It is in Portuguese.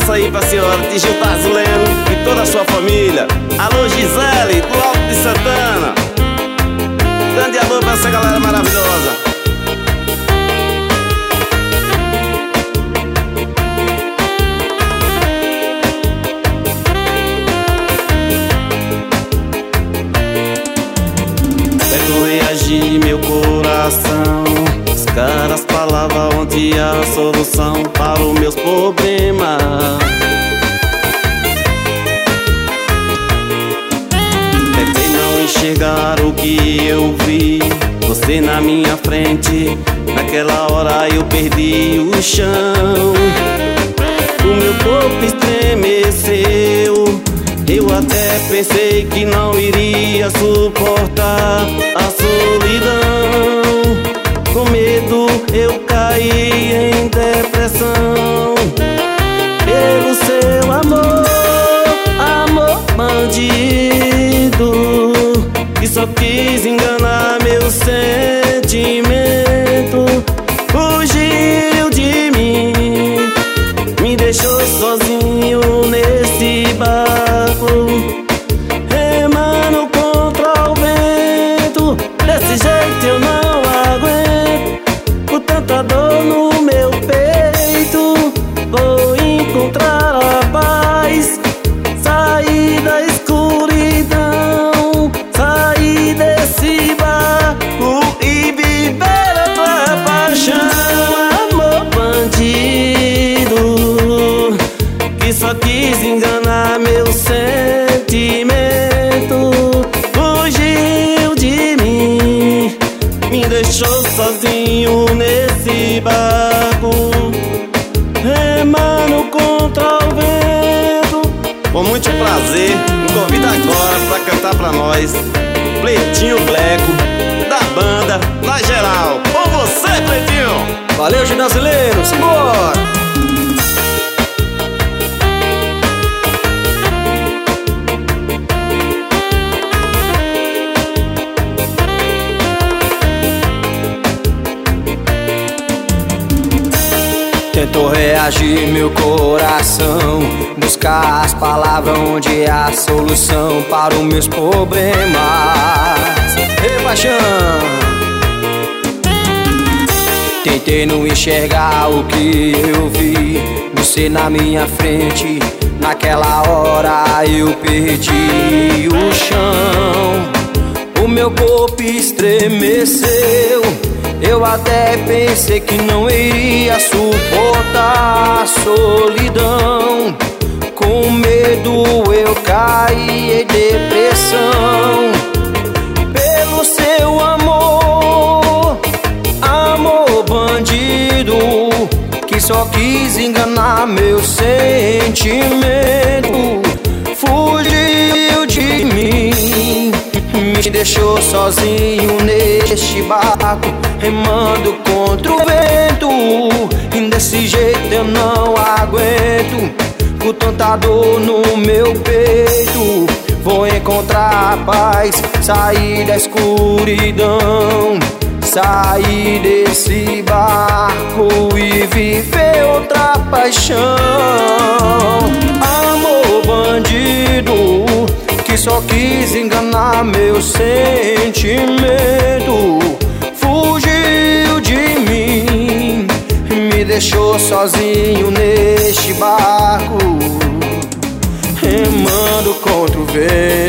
abraço aí pra senhora Tigil Tarzuleno e toda a sua família. Alô Gisele, do Alto de Santana. Grande alô pra essa galera maravilhosa. Tento reagir meu coração, os caras falavam onde a solução para os meus problemas. Tentei não enxergar o que eu vi, você na minha frente. Naquela hora eu perdi o chão, o meu corpo estremeceu. Eu até pensei que não iria suportar a solidão. Com medo eu caí em depressão. Pelo seu amor, amor bandido, que só quis enganar meu sentimento. Fugiu de mim, me deixou sozinho nesse barco, remando contra o vento. Desse jeito eu não aguento, com tanta dor no meu peito. Vou encontrar a paz, sair da escuridão, sair desse barco e viver a tua paixão. Amor bandido, que só quis enganar meu sentimento. Fugiu de mim, me deixou sozinho nesse barco, remando contra o vento. Com muito prazer, me convida agora pra cantar pra nós Pretinho Bleco, da banda Na Geral. Com você, Pretinho! Valeu, Brasileiro, simbora! Tentou reagir meu coração, buscar as palavras onde há solução para os meus problemas. Ei, paixão! Tentei não enxergar o que eu vi, você na minha frente. Naquela hora eu perdi o chão, o meu corpo estremeceu. Eu até pensei que não iria suportar a solidão. Com medo eu caí em depressão. Pelo seu amor, amor bandido, que só quis enganar meu sentimento. Fugiu de mim, me deixou sozinho neste barco, remando contra o vento. E desse jeito eu não aguento, com tanta dor no meu peito. Vou encontrar a paz, sair da escuridão, sair desse barco e viver outra paixão. Amor bandido, que só quis enganar meu sentimento. Fugiu de mim, me deixou sozinho neste barco, remando contra o vento.